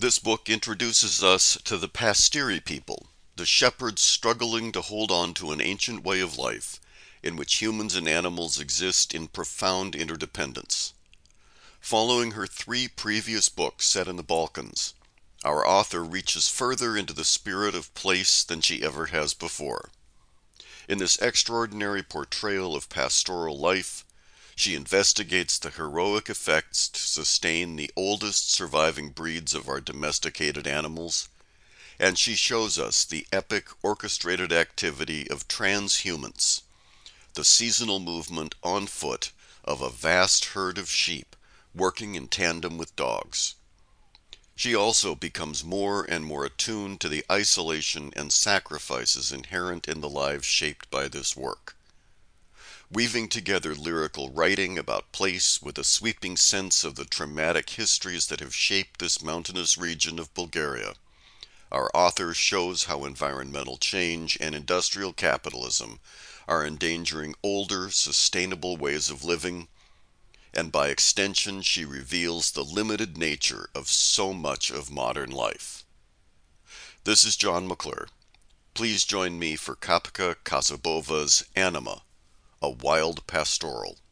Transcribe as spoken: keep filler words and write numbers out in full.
This book introduces us to the Pasteri people, the shepherds struggling to hold on to an ancient way of life in which humans and animals exist in profound interdependence. Following her three previous books set in the Balkans, our author reaches further into the spirit of place than she ever has before. In this extraordinary portrayal of pastoral life, she investigates the heroic effects to sustain the oldest surviving breeds of our domesticated animals, and she shows us the epic orchestrated activity of transhumance, the seasonal movement on foot of a vast herd of sheep working in tandem with dogs. She also becomes more and more attuned to the isolation and sacrifices inherent in the lives shaped by this work. Weaving together lyrical writing about place with a sweeping sense of the traumatic histories that have shaped this mountainous region of Bulgaria, our author shows how environmental change and industrial capitalism are endangering older, sustainable ways of living, and by extension she reveals the limited nature of so much of modern life. This is John McClure. Please join me for Kapka Kasabova's Anima, a wild pastoral.